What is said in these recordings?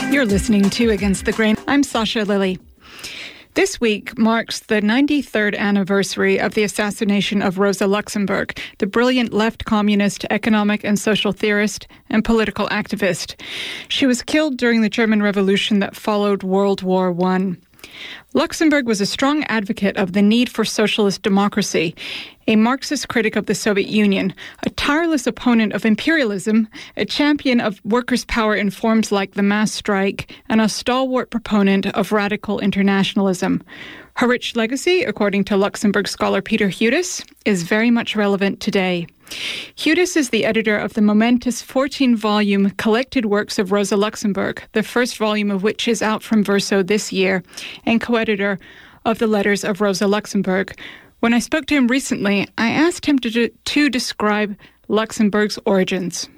You're listening to Against the Grain. I'm Sasha Lilly. This week marks the 93rd anniversary of the assassination of Rosa Luxemburg, the brilliant left communist, economic and social theorist and political activist. She was killed during the German Revolution that followed World War I. Luxemburg was a strong advocate of the need for socialist democracy, a Marxist critic of the Soviet Union, a tireless opponent of imperialism, a champion of workers' power in forms like the mass strike, and a stalwart proponent of radical internationalism. Her rich legacy, according to Luxemburg scholar Peter Hudis, is very much relevant today. Hudis is the editor of the momentous 14-volume Collected Works of Rosa Luxemburg, the first volume of which is out from Verso this year, and co-editor of the Letters of Rosa Luxemburg. When I spoke to him recently, I asked him to describe Luxemburg's origins.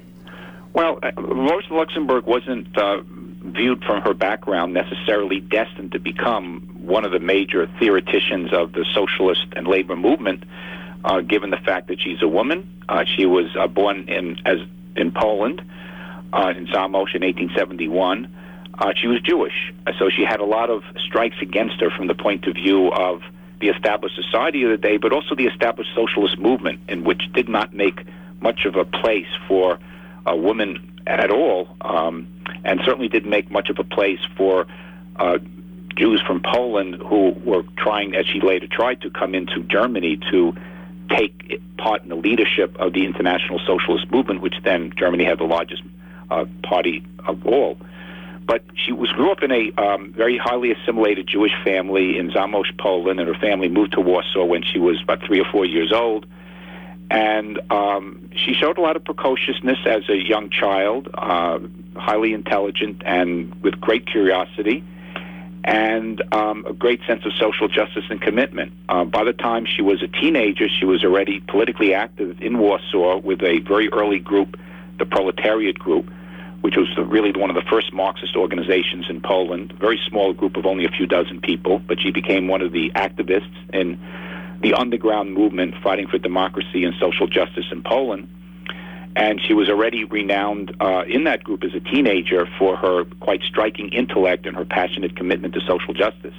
Well, Rosa Luxemburg wasn't viewed from her background necessarily destined to become one of the major theoreticians of the socialist and labor movement, given the fact that she's a woman. She was born in Poland, in Zamość in 1871. She was Jewish, so she had a lot of strikes against her from the point of view of the established society of the day, but also the established socialist movement, in which did not make much of a place for women at all, and certainly didn't make much of a place for Jews from Poland who were trying, as she later tried, to come into Germany to take part in the leadership of the international socialist movement, which then Germany had the largest party of all. But she grew up in a very highly assimilated Jewish family in Zamość, Poland, and her family moved to Warsaw when she was about 3 or 4 years old. And she showed a lot of precociousness as a young child, highly intelligent and with great curiosity, and a great sense of social justice and commitment. By the time she was a teenager, she was already politically active in Warsaw with a very early group, the Proletariat Group, which was really one of the first Marxist organizations in Poland, a very small group of only a few dozen people, but she became one of the activists in the underground movement fighting for democracy and social justice in Poland. And she was already renowned in that group as a teenager for her quite striking intellect and her passionate commitment to social justice.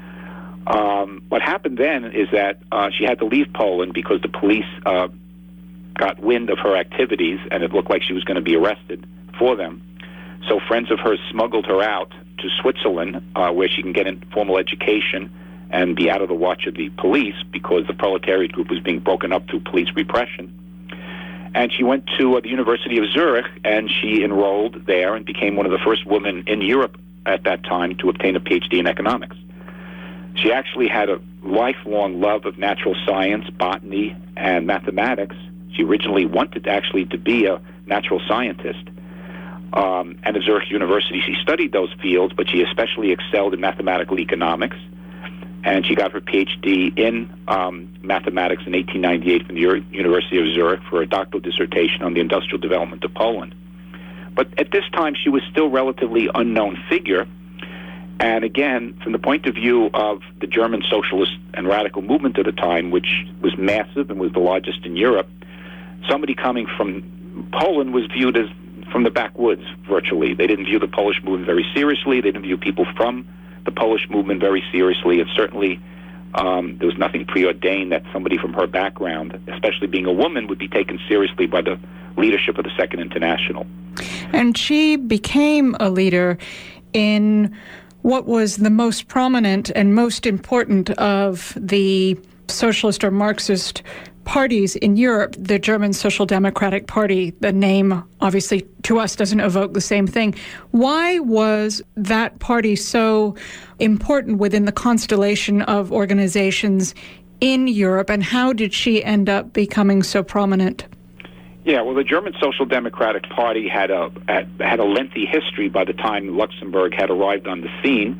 What happened then is that she had to leave Poland because the police got wind of her activities, and it looked like she was going to be arrested for them. So friends of hers smuggled her out to Switzerland, where she can get a formal education and be out of the watch of the police, because the Proletariat Group was being broken up through police repression. And she went to the University of Zurich, and she enrolled there and became one of the first women in Europe at that time to obtain a PhD in economics. She actually had a lifelong love of natural science, botany, and mathematics. She originally wanted actually to be a natural scientist. And at Zurich University, she studied those fields, but she especially excelled in mathematical economics. And she got her PhD in mathematics in 1898 from the University of Zurich for a doctoral dissertation on the industrial development of Poland. But at this time, she was still a relatively unknown figure. And again, from the point of view of the German socialist and radical movement at the time, which was massive and was the largest in Europe, somebody coming from Poland was viewed as from the backwoods, virtually. They didn't view the Polish movement very seriously. They didn't view people from the Polish movement very seriously. And certainly there was nothing preordained that somebody from her background, especially being a woman, would be taken seriously by the leadership of the Second International. And she became a leader in what was the most prominent and most important of the socialist or Marxist parties in Europe, the German Social Democratic Party. The name, obviously, to us doesn't evoke the same thing. Why was that party so important within the constellation of organizations in Europe, and how did she end up becoming so prominent? Yeah, well, the German Social Democratic Party had a lengthy history by the time Luxemburg had arrived on the scene.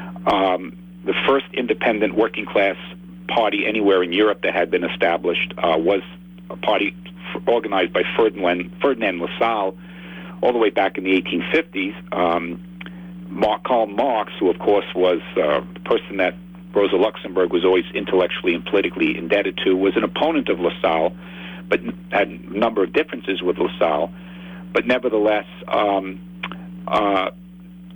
The first independent working class party anywhere in Europe that had been established was a party organized by Ferdinand Lassalle all the way back in the 1850s. Karl Marx, who of course was the person that Rosa Luxemburg was always intellectually and politically indebted to, was an opponent of Lassalle, but had a number of differences with Lassalle. But nevertheless,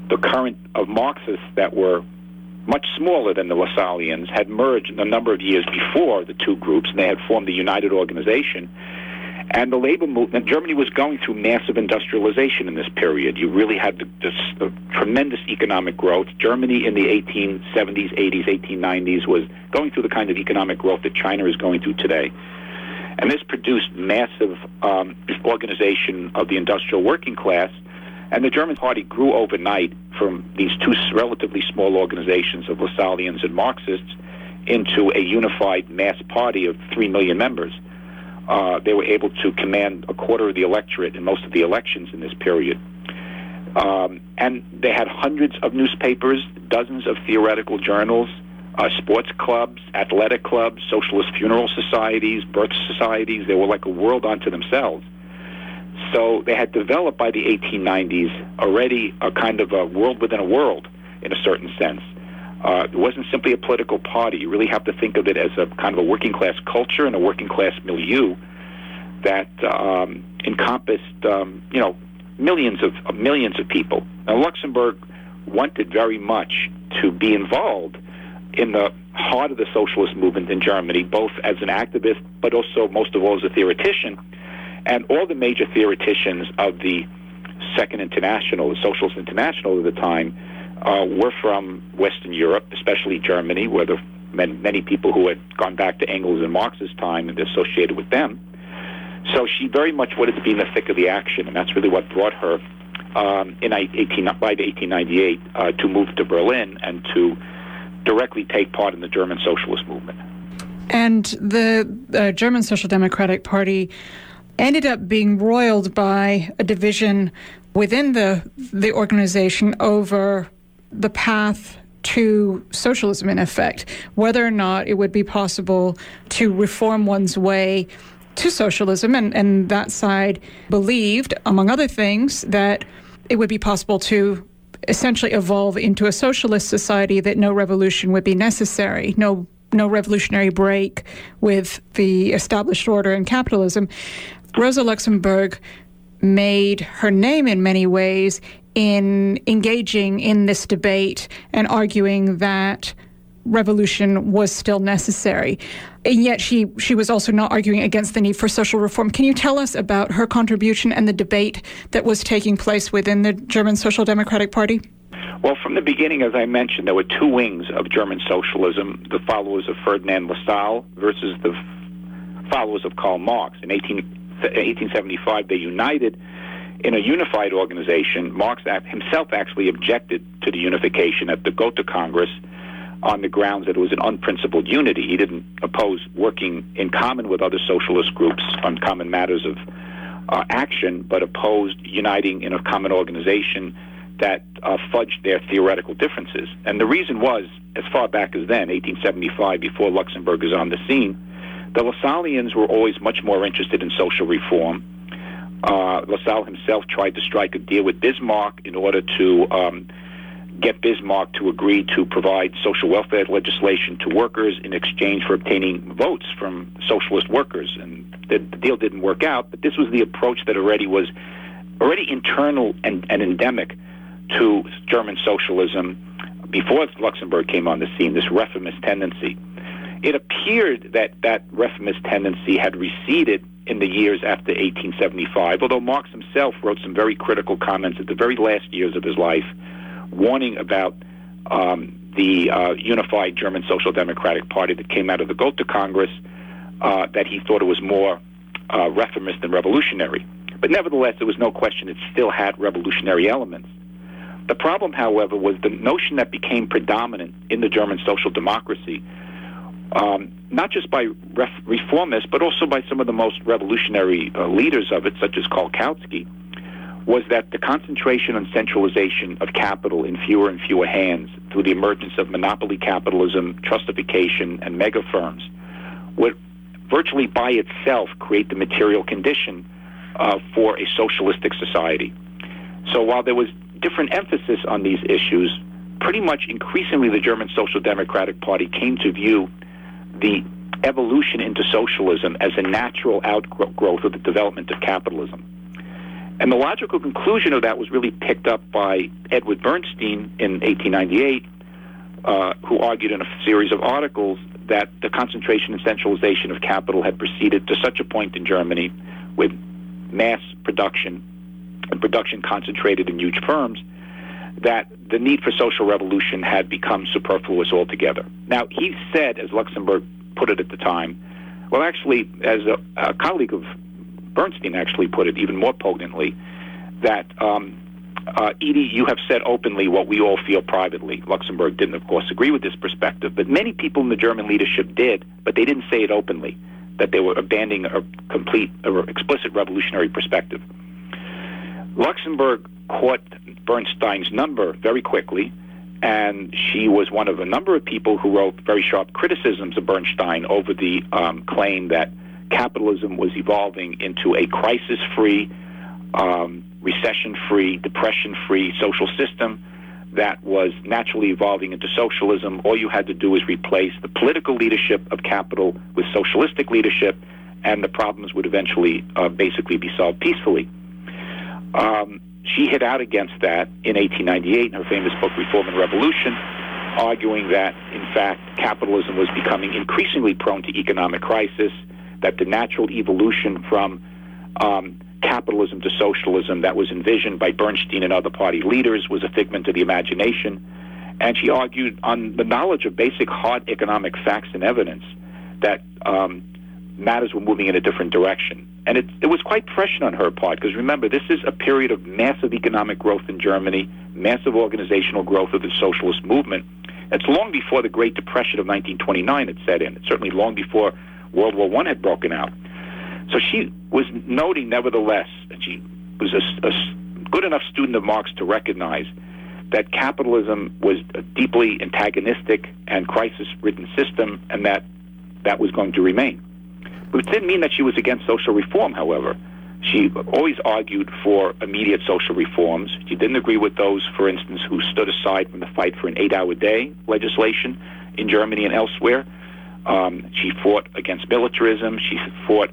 the current of Marxists that were much smaller than the Lassalleans had merged a number of years before the two groups, and they had formed the United Organization. And the labor movement, Germany was going through massive industrialization in this period. You really had this tremendous economic growth. Germany in the 1870s, 80s, 1890s was going through the kind of economic growth that China is going through today. And this produced massive organization of the industrial working class. And the German party grew overnight from these two relatively small organizations of Lassalleans and Marxists into a unified mass party of 3 million members. They were able to command a quarter of the electorate in most of the elections in this period. And they had hundreds of newspapers, dozens of theoretical journals, sports clubs, athletic clubs, socialist funeral societies, birth societies. They were like a world unto themselves. So they had developed by the 1890s already a kind of a world within a world, in a certain sense. It wasn't simply a political party. You really have to think of it as a kind of a working class culture and a working class milieu that encompassed, millions of people. Now, Luxemburg wanted very much to be involved in the heart of the socialist movement in Germany, both as an activist, but also, most of all, as a theoretician. And all the major theoreticians of the Second International, the Socialist International at the time, were from Western Europe, especially Germany, where the many people who had gone back to Engels and Marx's time and associated with them. So she very much wanted to be in the thick of the action, and that's really what brought her by 1898 to move to Berlin and to directly take part in the German socialist movement. And the German Social Democratic Party ended up being roiled by a division within the organization over the path to socialism, in effect, whether or not it would be possible to reform one's way to socialism. And that side believed, among other things, that it would be possible to essentially evolve into a socialist society, that no revolution would be necessary, no revolutionary break with the established order in capitalism. Rosa Luxemburg made her name in many ways in engaging in this debate and arguing that revolution was still necessary. And yet she was also not arguing against the need for social reform. Can you tell us about her contribution and the debate that was taking place within the German Social Democratic Party? Well, from the beginning, as I mentioned, there were two wings of German socialism, the followers of Ferdinand Lassalle versus the followers of Karl Marx. In 1875, they united in a unified organization. Marx himself actually objected to the unification at the Gotha Congress on the grounds that it was an unprincipled unity. He didn't oppose working in common with other socialist groups on common matters of action, but opposed uniting in a common organization that fudged their theoretical differences. And the reason was, as far back as then, 1875, before Luxemburg is on the scene, the Lassalleans were always much more interested in social reform. Lassalle himself tried to strike a deal with Bismarck in order to get Bismarck to agree to provide social welfare legislation to workers in exchange for obtaining votes from socialist workers. And the deal didn't work out, but this was the approach that was already internal and endemic to German socialism before Luxemburg came on the scene, this reformist tendency. It appeared that reformist tendency had receded in the years after 1875, although Marx himself wrote some very critical comments at the very last years of his life, warning about the unified German Social Democratic Party that came out of the Gotha Congress, that he thought it was more reformist than revolutionary. But nevertheless, there was no question it still had revolutionary elements. The problem, however, was the notion that became predominant in the German social democracy, not just by reformists, but also by some of the most revolutionary leaders of it, such as Karl Kautsky, was that the concentration and centralization of capital in fewer and fewer hands through the emergence of monopoly capitalism, trustification, and mega firms would virtually by itself create the material condition for a socialistic society. So while there was different emphasis on these issues, pretty much increasingly the German Social Democratic Party came to view the evolution into socialism as a natural outgrowth of the development of capitalism. And the logical conclusion of that was really picked up by Edward Bernstein in 1898, who argued in a series of articles that the concentration and centralization of capital had proceeded to such a point in Germany with mass production and production concentrated in huge firms that the need for social revolution had become superfluous altogether. Now, he said, as Luxemburg put it at the time, well, actually, as a colleague of Bernstein actually put it even more poignantly, that, Edie, you have said openly what we all feel privately. Luxemburg didn't, of course, agree with this perspective, but many people in the German leadership did, but they didn't say it openly, that they were abandoning a complete or explicit revolutionary perspective. Luxemburg caught Bernstein's number very quickly, and she was one of a number of people who wrote very sharp criticisms of Bernstein over the claim that capitalism was evolving into a crisis-free, recession-free, depression-free social system that was naturally evolving into socialism. All you had to do was replace the political leadership of capital with socialistic leadership, and the problems would eventually basically be solved peacefully. She hit out against that in 1898 in her famous book, Reform and Revolution, arguing that, in fact, capitalism was becoming increasingly prone to economic crisis, that the natural evolution from capitalism to socialism that was envisioned by Bernstein and other party leaders was a figment of the imagination. And she argued on the knowledge of basic hard economic facts and evidence that matters were moving in a different direction. And it was quite prescient on her part, because remember, this is a period of massive economic growth in Germany, massive organizational growth of the socialist movement. It's long before the Great Depression of 1929 had set in. It's certainly long before World War I had broken out. So she was noting, nevertheless, and she was a good enough student of Marx to recognize that capitalism was a deeply antagonistic and crisis-ridden system, and that was going to remain. But it didn't mean that she was against social reform, however. She always argued for immediate social reforms. She didn't agree with those, for instance, who stood aside from the fight for an 8-hour day legislation in Germany and elsewhere. She fought against militarism. She fought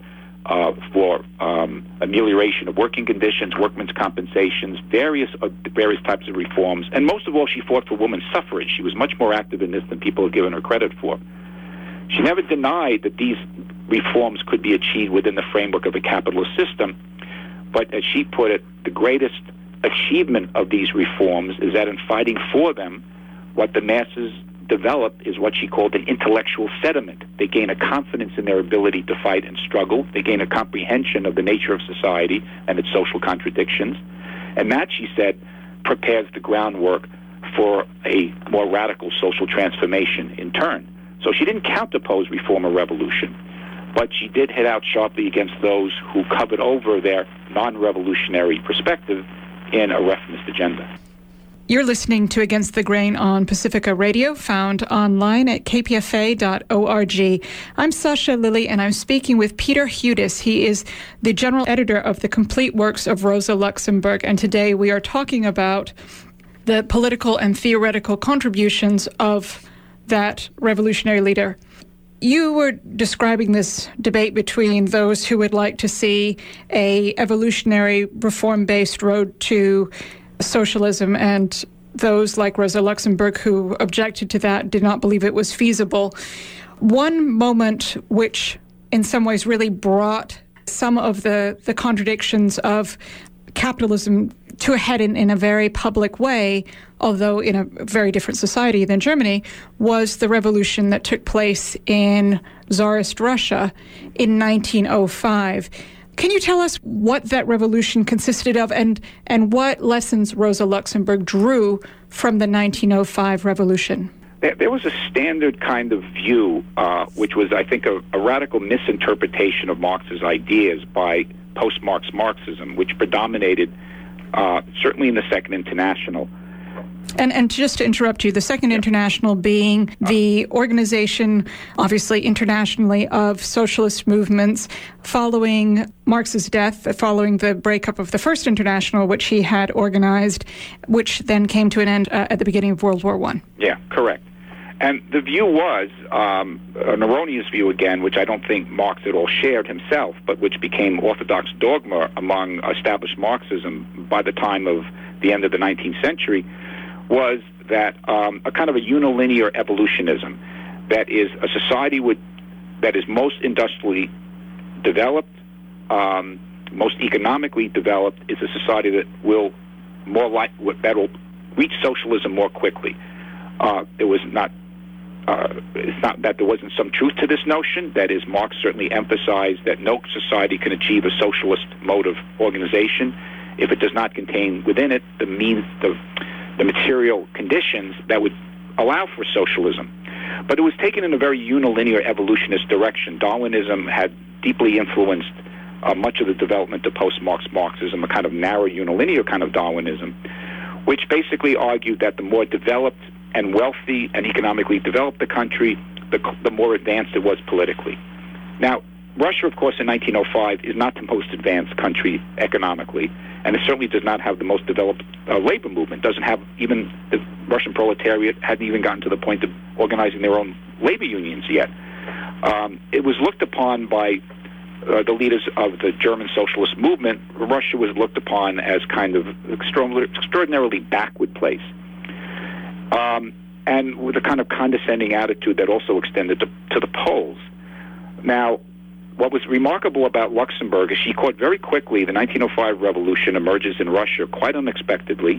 for amelioration of working conditions, workmen's compensations, various types of reforms. And most of all, she fought for women's suffrage. She was much more active in this than people have given her credit for. She never denied that these reforms could be achieved within the framework of a capitalist system, but as she put it, the greatest achievement of these reforms is that in fighting for them, what the masses develop is what she called an intellectual sediment. They gain a confidence in their ability to fight and struggle. They gain a comprehension of the nature of society and its social contradictions. And that, she said, prepares the groundwork for a more radical social transformation in turn. So she didn't counteroppose reform or revolution, but she did hit out sharply against those who covered over their non-revolutionary perspective in a reformist agenda. You're listening to Against the Grain on Pacifica Radio, found online at kpfa.org. I'm Sasha Lilly, and I'm speaking with Peter Hudis. He is the general editor of the complete works of Rosa Luxemburg, and today we are talking about the political and theoretical contributions of that revolutionary leader. You were describing this debate between those who would like to see a evolutionary reform-based road to socialism and those like Rosa Luxemburg who objected to that, did not believe it was feasible. One moment which in some ways really brought some of the contradictions of capitalism to a head in a very public way, although in a very different society than Germany, was the revolution that took place in Tsarist Russia in 1905. Can you tell us what that revolution consisted of and what lessons Rosa Luxemburg drew from the 1905 revolution? There was a standard kind of view, which was, I think, a radical misinterpretation of Marx's ideas by post-Marx Marxism, which predominated certainly in the Second International. And just to interrupt you, the Second International being the organization, obviously internationally, of socialist movements following Marx's death, following the breakup of the First International, which he had organized, which then came to an end at the beginning of World War I. Yeah, correct. And the view was an erroneous view, again, which I don't think Marx at all shared himself, but which became orthodox dogma among established Marxism by the time of the end of the 19th century, was that a kind of a unilinear evolutionism, that is a society that is most industrially developed, most economically developed, is a society that will reach socialism more quickly. It's not that there wasn't some truth to this notion. That is, Marx certainly emphasized that no society can achieve a socialist mode of organization if it does not contain within it the material conditions that would allow for socialism. But it was taken in a very unilinear evolutionist direction. Darwinism had deeply influenced much of the development of post-Marx Marxism, a kind of narrow unilinear kind of Darwinism, which basically argued that the more developed and wealthy and economically developed the country, the more advanced it was politically. Now, Russia, of course, in 1905 is not the most advanced country economically, and it certainly does not have the most developed labor movement. Doesn't have even the Russian proletariat hadn't even gotten to the point of organizing their own labor unions yet. It was looked upon by the leaders of the German socialist movement. Russia was looked upon as kind of extraordinarily backward place. And with a kind of condescending attitude that also extended to the Poles. Now, what was remarkable about Luxemburg is she caught very quickly the 1905 revolution emerges in Russia quite unexpectedly.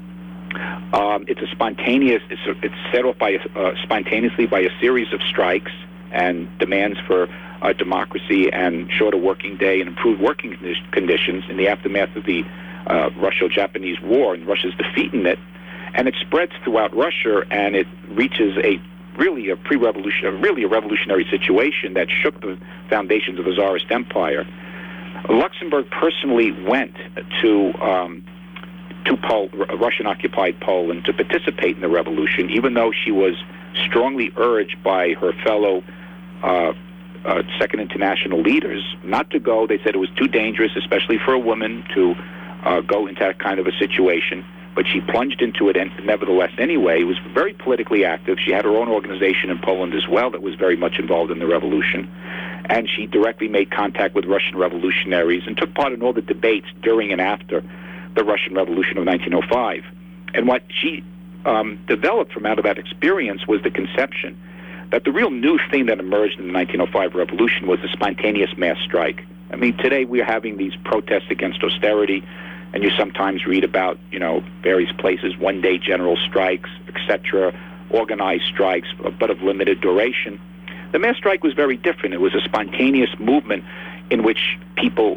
It's set off spontaneously by a series of strikes and demands for democracy and shorter working day and improved working conditions in the aftermath of the Russo-Japanese War and Russia's defeat in it. And it spreads throughout Russia, and it reaches a revolutionary situation that shook the foundations of the Tsarist Empire. Luxemburg personally went to Russian-occupied Poland to participate in the revolution, even though she was strongly urged by her fellow Second International leaders not to go. They said it was too dangerous, especially for a woman, to go into that kind of a situation. But she plunged into it, and nevertheless, anyway, was very politically active. She had her own organization in Poland as well that was very much involved in the revolution. And she directly made contact with Russian revolutionaries and took part in all the debates during and after the Russian Revolution of 1905. And what she developed from out of that experience was the conception that the real new thing that emerged in the 1905 revolution was the spontaneous mass strike. I mean, today we are having these protests against austerity, and you sometimes read about, various places, one-day general strikes, etc., organized strikes, but of limited duration. The mass strike was very different. It was a spontaneous movement in which people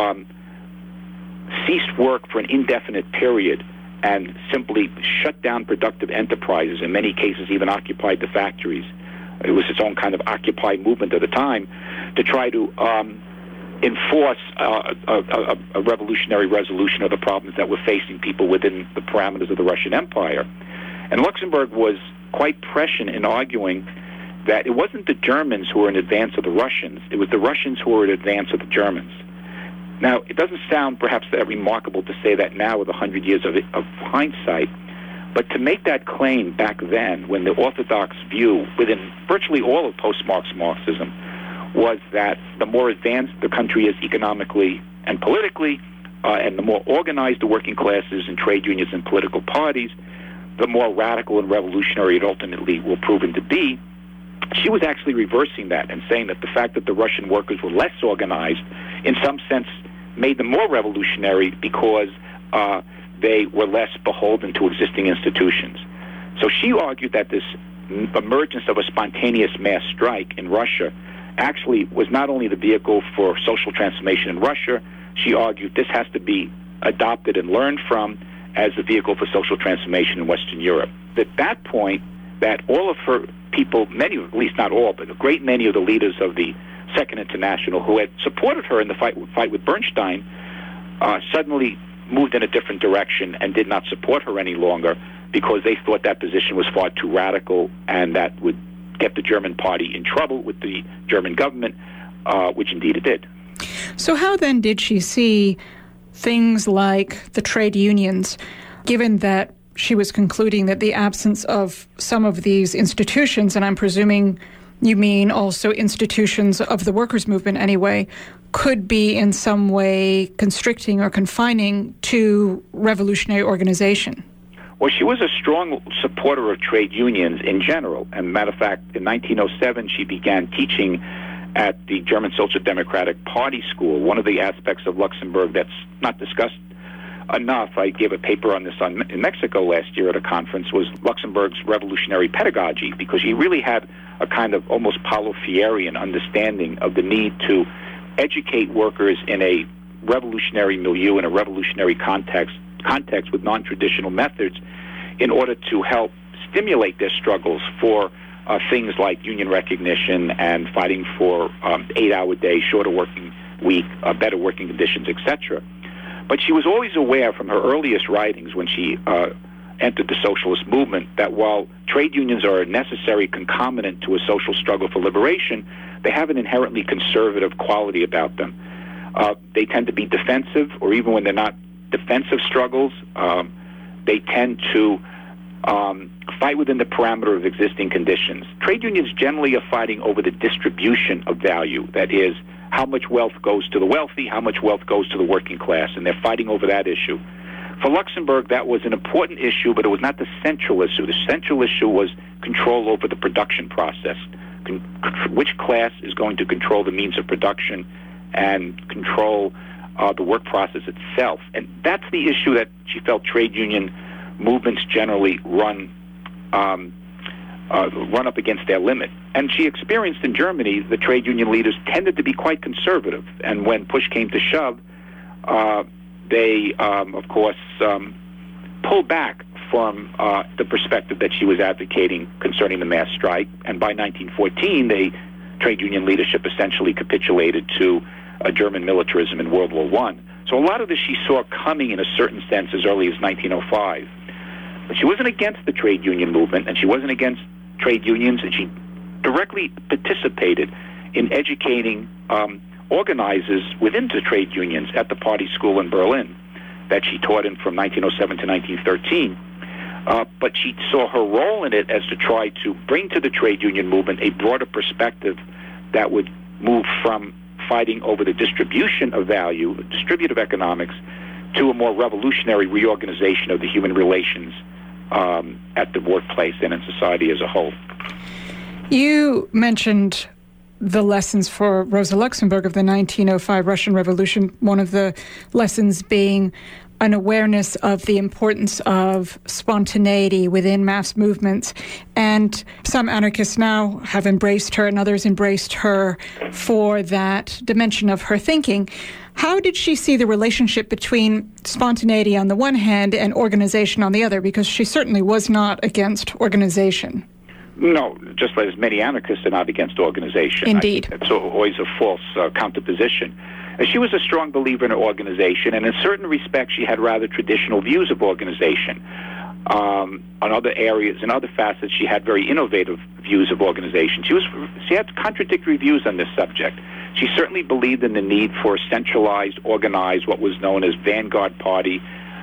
ceased work for an indefinite period and simply shut down productive enterprises, in many cases even occupied the factories. It was its own kind of Occupy movement at the time to try to enforce a revolutionary resolution of the problems that were facing people within the parameters of the Russian Empire. And Luxemburg was quite prescient in arguing that it wasn't the Germans who were in advance of the Russians, it was the Russians who were in advance of the Germans. Now, it doesn't sound perhaps that remarkable to say that now with 100 years of hindsight, but to make that claim back then, when the orthodox view within virtually all of post-Marx Marxism was that the more advanced the country is economically and politically, and the more organized the working classes and trade unions and political parties, the more radical and revolutionary it ultimately will prove to be. She was actually reversing that and saying that the fact that the Russian workers were less organized, in some sense, made them more revolutionary because they were less beholden to existing institutions. So she argued that this emergence of a spontaneous mass strike in Russia actually was not only the vehicle for social transformation in Russia, she argued this has to be adopted and learned from as the vehicle for social transformation in Western Europe. At that point, that all of her people, many, at least not all, but a great many of the leaders of the Second International who had supported her in the fight with Bernstein suddenly moved in a different direction and did not support her any longer because they thought that position was far too radical and that would get the German party in trouble with the German government, which indeed it did. So how then did she see things like the trade unions, given that she was concluding that the absence of some of these institutions, and I'm presuming you mean also institutions of the workers' movement anyway, could be in some way constricting or confining to revolutionary organization. Well, she was a strong supporter of trade unions in general. And matter of fact, in 1907, she began teaching at the German Social Democratic Party School. One of the aspects of Luxemburg that's not discussed enough, I gave a paper on this in Mexico last year at a conference, was Luxemburg's revolutionary pedagogy, because he really had a kind of almost Paulo Freirean understanding of the need to educate workers in a revolutionary milieu, in a revolutionary context with non-traditional methods, in order to help stimulate their struggles for things like union recognition and fighting for 8-hour day, shorter working week, better working conditions, etc. But she was always aware from her earliest writings when she entered the socialist movement that while trade unions are a necessary concomitant to a social struggle for liberation, they have an inherently conservative quality about them. They tend to be defensive, or even when they're not defensive struggles, they tend to fight within the parameter of existing conditions. Trade unions generally are fighting over the distribution of value. That is, how much wealth goes to the wealthy, how much wealth goes to the working class, and they're fighting over that issue. For Luxemburg, that was an important issue, but it was not the central issue. The central issue was control over the production process. Which class is going to control the means of production and control the work process itself? And that's the issue that she felt trade union movements generally run up against their limit. And she experienced in Germany the trade union leaders tended to be quite conservative. And when push came to shove, they, of course, pulled back from the perspective that she was advocating concerning the mass strike. And by 1914, trade union leadership essentially capitulated to German militarism in World War I. So a lot of this she saw coming in a certain sense as early as 1905. But she wasn't against the trade union movement, and she wasn't against trade unions, and she directly participated in educating organizers within the trade unions at the party school in Berlin that she taught in from 1907 to 1913. But she saw her role in it as to try to bring to the trade union movement a broader perspective that would move from fighting over the distribution of value, distributive economics, to a more revolutionary reorganization of the human relations at the workplace and in society as a whole. You mentioned the lessons for Rosa Luxemburg of the 1905 Russian Revolution, one of the lessons being an awareness of the importance of spontaneity within mass movements. And some anarchists now have embraced her and others embraced her for that dimension of her thinking. How did she see the relationship between spontaneity on the one hand and organization on the other? Because she certainly was not against organization. No, just as many anarchists are not against organization. Indeed. It's always a false counterposition. She was a strong believer in organization, and in certain respects, she had rather traditional views of organization. On other areas, in other facets, she had very innovative views of organization. She had contradictory views on this subject. She certainly believed in the need for a centralized, organized, what was known as vanguard party,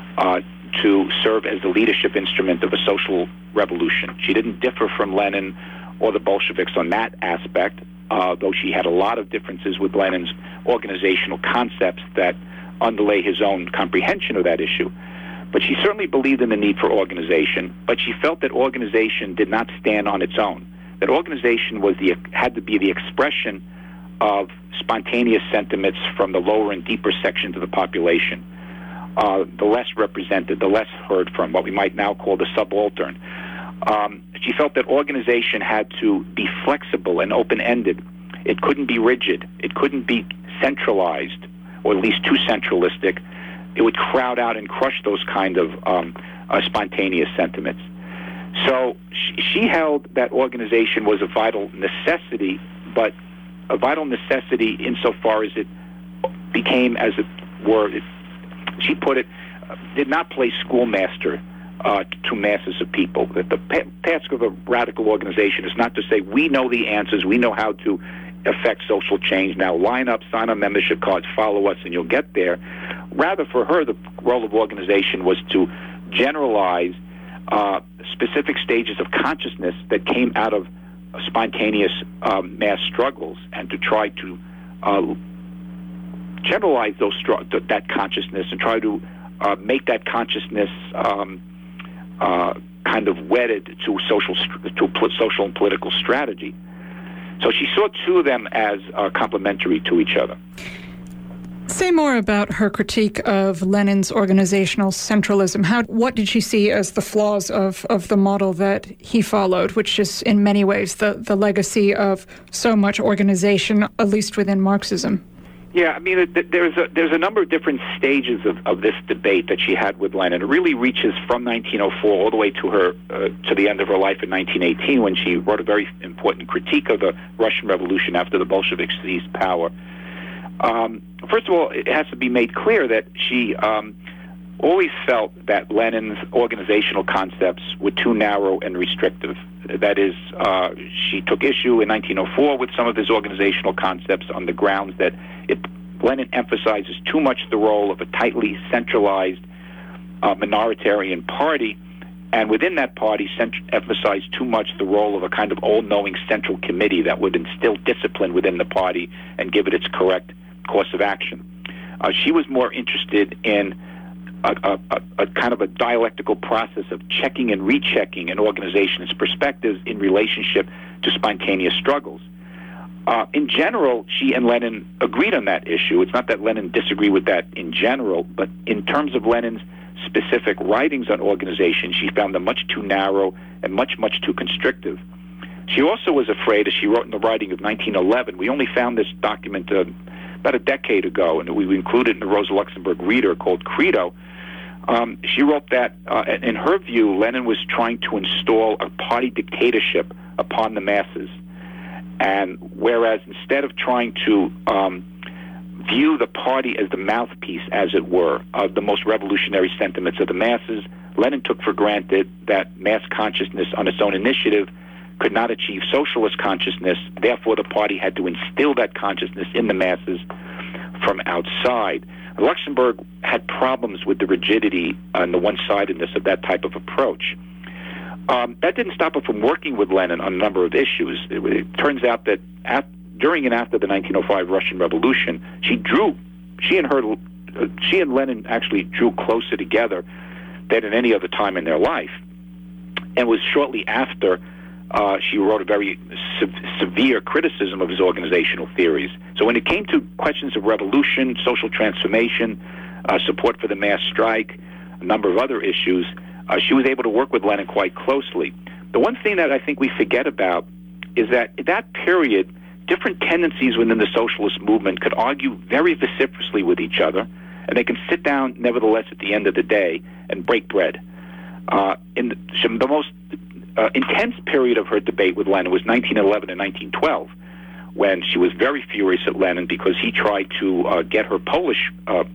to serve as the leadership instrument of a social revolution. She didn't differ from Lenin or the Bolsheviks on that aspect, though she had a lot of differences with Lenin's organizational concepts that underlay his own comprehension of that issue. But she certainly believed in the need for organization, but she felt that organization did not stand on its own, that organization had to be the expression of spontaneous sentiments from the lower and deeper sections of the population, the less represented, the less heard from, what we might now call the subaltern. She felt that organization had to be flexible and open-ended. It couldn't be rigid. It couldn't be centralized, or at least too centralistic. It would crowd out and crush those kind of spontaneous sentiments. So she held that organization was a vital necessity, but a vital necessity insofar as it became, as it were, she put it, did not play schoolmaster to masses of people. That the task of a radical organization is not to say, we know the answers, we know how to affect social change, now line up, sign on membership cards, follow us, and you'll get there. Rather, for her, the role of organization was to generalize specific stages of consciousness that came out of spontaneous mass struggles, and to try to generalize that consciousness and try to make that consciousness kind of wedded to social and political strategy. So she saw two of them as complementary to each other. Say more about her critique of Lenin's organizational centralism. What did she see as the flaws of the model that he followed, which is in many ways the legacy of so much organization, at least within Marxism? Yeah, I mean, there's a number of different stages of this debate that she had with Lenin. It really reaches from 1904 all the way to her to the end of her life in 1918, when she wrote a very important critique of the Russian Revolution after the Bolsheviks seized power. First of all, it has to be made clear that she always felt that Lenin's organizational concepts were too narrow and restrictive. That is, she took issue in 1904 with some of his organizational concepts on the grounds that Lenin emphasizes too much the role of a tightly centralized minoritarian party, and within that party emphasized too much the role of a kind of all-knowing central committee that would instill discipline within the party and give it its correct course of action. She was more interested in a kind of a dialectical process of checking and rechecking an organization's perspectives in relationship to spontaneous struggles. In general, she and Lenin agreed on that issue. It's not that Lenin disagreed with that in general, but in terms of Lenin's specific writings on organization, she found them much too narrow and much too constrictive. She also was afraid, as she wrote in the writing of 1911, we only found this document about a decade ago, and we included it in the Rosa Luxemburg Reader, called Credo. She wrote that, in her view, Lenin was trying to install a party dictatorship upon the masses. And whereas instead of trying to view the party as the mouthpiece, as it were, of the most revolutionary sentiments of the masses, Lenin took for granted that mass consciousness on its own initiative could not achieve socialist consciousness. Therefore, the party had to instill that consciousness in the masses from outside. Luxemburg had problems with the rigidity and the one-sidedness of that type of approach. That didn't stop her from working with Lenin on a number of issues. It turns out that during and after the 1905 Russian Revolution, she and Lenin actually drew closer together than at any other time in their life. And it was shortly after she wrote a very severe criticism of his organizational theories. So when it came to questions of revolution, social transformation, support for the mass strike, a number of other issues, she was able to work with Lenin quite closely. The one thing that I think we forget about is that in that period, different tendencies within the socialist movement could argue very vociferously with each other, and they can sit down, nevertheless, at the end of the day and break bread. In the most intense period of her debate with Lenin was 1911 and 1912, when she was very furious at Lenin because he tried to get her Polish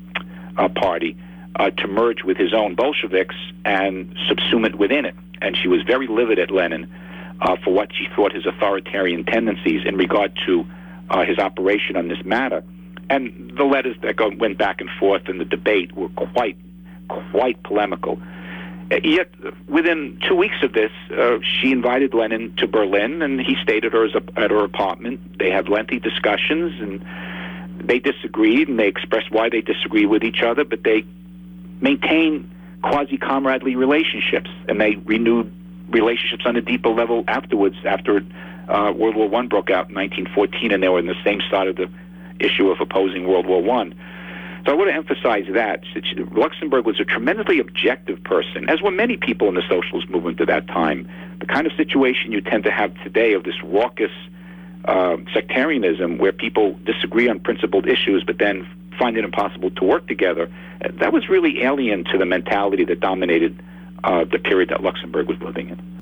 party to merge with his own Bolsheviks and subsume it within it. And she was very livid at Lenin for what she thought his authoritarian tendencies in regard to his operation on this matter. And the letters that went back and forth in the debate were quite polemical. Yet, within 2 weeks of this, she invited Lenin to Berlin, and he stayed at her apartment. They had lengthy discussions, and they disagreed, and they expressed why they disagreed with each other, but they maintained quasi-comradely relationships, and they renewed relationships on a deeper level afterwards, after World War I broke out in 1914, and they were on the same side of the issue of opposing World War I. So I want to emphasize that. Luxemburg was a tremendously objective person, as were many people in the socialist movement at that time. The kind of situation you tend to have today of this raucous sectarianism, where people disagree on principled issues but then find it impossible to work together, that was really alien to the mentality that dominated the period that Luxemburg was living in.